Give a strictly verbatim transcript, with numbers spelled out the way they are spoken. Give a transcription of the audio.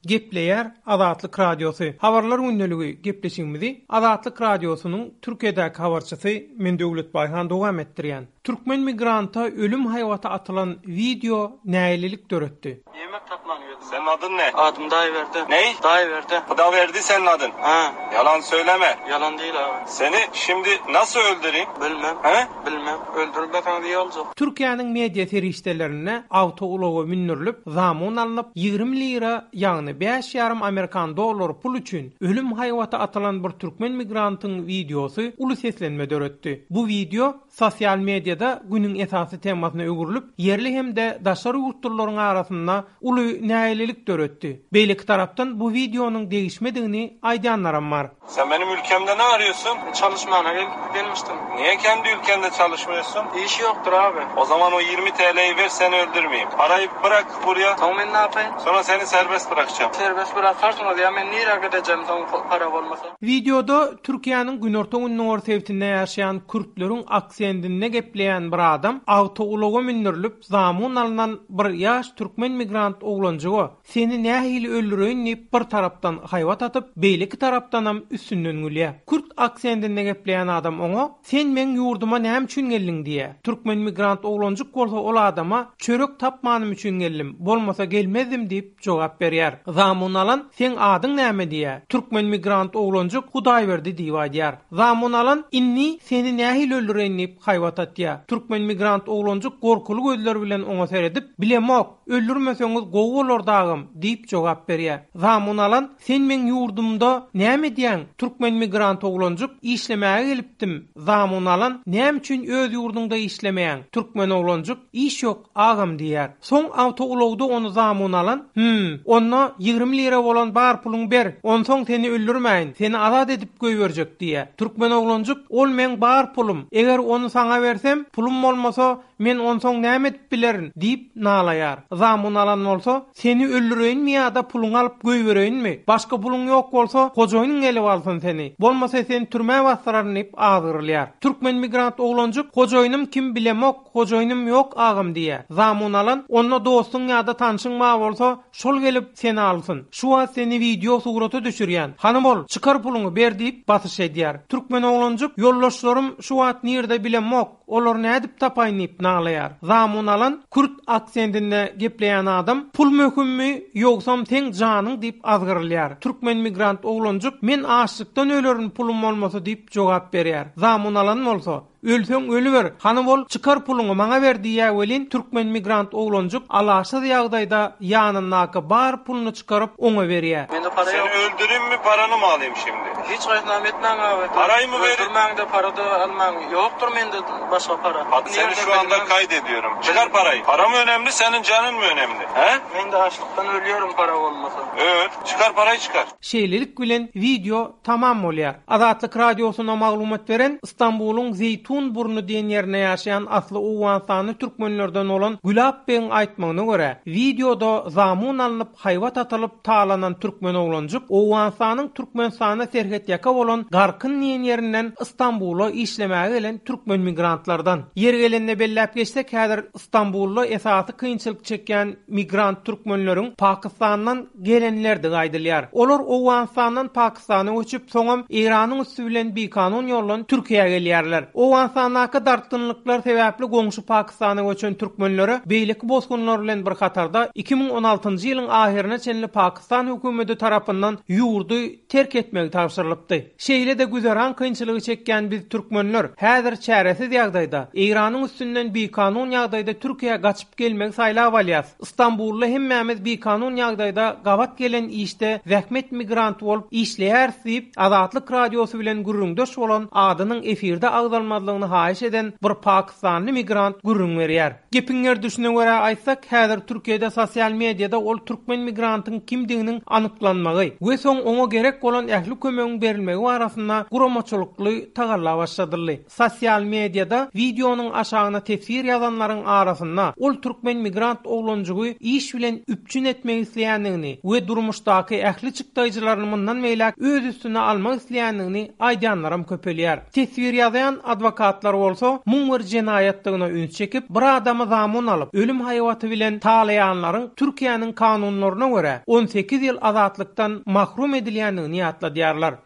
Gepleyer Azatlyk Radiosu. Habarlar gündəligi gepleşigimizi Azatlyk Radiosunyň Türkiýedäki habarçysy men Döwlet Bayhan dowam etdirýän. Türkmen migranta ölüm haýwaty atylan video näýlelik döretdi. Yemek tapman geldim. Senin adın ne? Adım dayı verdi. Ney? Dayı verdi. Bu da verdi senin adın. Ha. Yalan söyleme. Yalan değil abi. Seni şimdi nasıl öldüreyim? Bilmem. He? Bilmem. Öldürmek ana diye olacak. Türkiýanyň media terişdelerine auto ulogy minnirilip, zamon alınıp ýygrimi lira, ýagny beş ýarym Amerikan dollary pul üçin ölüm haýwaty atylan bir türkmen migrantyň videosy uly seslenme döretdi. Bu video sosial mediada günüň esasy temasyna öwürilip, yerli hemde daşary ýurtlaryň arasynda uly näýlelik döretdi. Beýleki tarapdan bu videonyň degişmedigini aýdanlaram bar. Sen benim ülkemde ne arıyorsun? Çalışmana gel gelmiştim. Niye kendi ülkende çalışmıyorsun? İş yoktur abi. O zaman o yirmi TL'yi ver, seni öldürmeyeyim. Parayı bırak buraya. Tamam ben ne yapayım? Sonra seni serbest bırakacağım. Serbest bırakarsın o diye ben nereye gideceğim tamam para olmasa. Videoda Türkiýanyň günorta günüň ortaýetinde ýaşaýan Kürtleriň aksendine gepleýän bir adam auto uloga minnirilip, zamon alynan bir ýaş türkmen migrant oglanjyga seni nähili öldüreýin diýip bir tarapdan haýwat atyp, beýleki tarapdanam üstünden gülýär. Kürt aksendine gepleýän adam oňa sen men ýurduma näme üçin geldiň diýär. Türkmen migrant oglanjyk bolsa ol adama çörek tapmanym üçin geldim, bolmasa gelmezdim diýip jogap berýär. Zamon alan sen adyň näme diýär. Türkmen migrant oglanjyk Hudaý berdi diýip aýdýar. Zamon alan inni seni nähili öldüreýin diýip haýwat atýar. Türkmen migrant oglanjyk gorkulu gözler bilen oňa seredip, bilemok, öldürmeseňiz gowy bolar dagym diýip jogap berýär. Zamon alan sen men ýurdumda näme diýäň? Türkmen migrant oglanjyk işlemäge gelipdim. Zamon alan näme üçin öz ýurdunda işlemeýän? Türkmen oglanjyk iş ýok agam diýär. Soň auto ulogda onu zamon alan, "Hm, onda ýygrimi lira bolan bar puluň ber. Onsoň seni öldürmäýin, seni azat edip göýberjek" diýär. Türkmen oglanjyk, "Ol men bar pulum. Eger onu saňa bersem, pulum bolmasa men onsoň näme edip bilerin" diýip nalaýar. Zamon alan bolsa, "Seni öldüreýinmi ýa-da puluň alyp göýbereýinmi? Başga puluň ýok bolsa, kojoýnyň gelip alsyn seni. Bolmasa seni türmäge bastyraryn" diýip agyrylýar. Türkmen migrant oglanjyk, "Kojoýnym kim bilemok, kojoýnym ýok agam" diýär. Zamon alan, "Onda dostuň ýa-da tanşyň ma bolsa, şol gelip seni alsyn. Şu wagt seni video suraty düşürýän. Hany bol, çykar puluňy ber" diýip batyş edýär. Türkmen oglanjyk, "Ýoldaşlarym şu wagt nirde bilemok, olar nädip tapaýyn" diýip naglaýar. Zamon alan, Kürt aksendinde gepleýän adam, "Pul möhümmi, ýoksam teň janyň" diýip azgyrylýar. Türkmen migrant oglanjyk, "Men açlykdan ölerin pulum bolmasa" diýip jogap berýär. Zamon alan bolsa, "Ölsöň ölüber, hany bol, çykar puluňy maňa ber" diýär welin türkmen migrant oglanjyk alaşyk ýagdaýda ýanyndaky bar puluny çykaryp oňa berýär. Mende para Seni yok. öldüreyim mi, paranı mı alayım şimdi? Hiç gaýtnam etmän abi. Parayı mı verin? Öldürmäňde para da almaň. Yoktur mende başga para. Bak seni şu anda kaydediyorum. Çıkar parayı. Para mı önemli, senin canın mı önemli? He? Men de açlıktan ölüyorum para olmasa. Evet. Çıkar parayı çıkar. Şeýlelik bilen video tamam bolýar. Azatlyk Radiosuna maglumat beren İstanbulyň Zeytun burnu diýen ýerine ýaşaýan asly Uwansany türkmenlerden olan Gülap beň aýtmagyna görä, videoda zamon alınıp haýwat atylyp taalanan türkmen oglanjyk Uwansanyň Türkmenistana serhet ýaka bolan Garkyn diýen ýerinden İstanbula işlemäge gelen türkmen migrantlardan. Yer gelende bellep geçsek, häzir İstanbulda esasy kynçylyk çekýän migrant türkmenleriň Pakistandan gelenlerdi gaýdylýar. Olar Uwansanyň Pakistana göçüp, soňam Iranyň üstü bilen bir kanun ýollan Türkiýeге gelýärler. Uwansanyňky dartynlyklar sebäpli goňşy Pakistana göçen türkmenlere beýleki bozgunlar bilen bir katarda iki bin on altyncy ýylyň ahirine çenli Pakistan hökümeti tarapyndan ýurdy terk etmek tapşyrylypdy. Şeýle de güzeran kynçylygy çekýän biz türkmenler häzir çäresiz ýagdaýda Iranyň üstünden bir kanun ýagdaýda Türkiýeге gaçyp gelmek saýlap alýas. İstanbulda hemmämiz bir kanun ýagdaýda gawat gelen işde zähmet migrant bolup işleýär diýip Azatlyk Radiosu bilen gürrüňdeş bolan adynyň efirde agdalmadygyny haýyş eden bir Pakistanly migrant gürrüň berýär. Gepiňer düşüne görä aýtsak, häzir Türkiýede sosial mediada ol türkmen migrantyň kimdiginiň anyklanmagy we soň oňa gerek bolan ähli kömegiň cezasının berilmegi barasynda guramaçylykly tagalla başladyly. Sosial mediada videonun aşağına tefsir yazanlaryň arasynda ol türkmen migrant oglanjygy iş bilen üpçün etmek isleýändigini we durmuşdaky ähli çykdaýjylaryny mundan meýlek öz üstüne almak isleýändigini aýdanlaram köpelýär. Tefsir ýazan adwokatlar bolsa muň bir jenayatdygyna üns çekip bir adamy zamun alyp ölüm haýaty bilen talaýanlaryň Türkiýanyň kanunlaryna görä on sekiz ýyl azatlykdan mahrum edilýändigini ýatladyarlar.